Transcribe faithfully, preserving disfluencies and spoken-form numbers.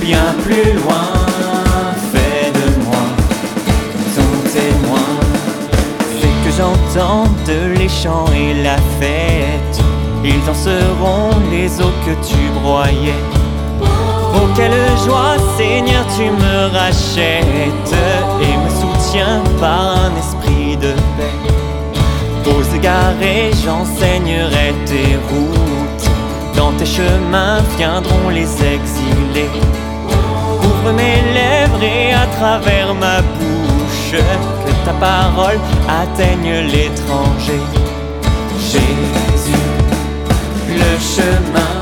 bien plus loin. Fais de moi ton témoin. Fais que j'entende les chants et la fête. Ils danseront les eaux que tu broyais. Oh quelle joie Seigneur, tu me rachètes et me soutiens par un esprit de paix. Aux égarés j'enseignerai tes routes. Dans tes chemins viendront les exilés. Ouvre mes lèvres et à travers ma bouche, que ta parole atteigne l'étranger. Jésus, le chemin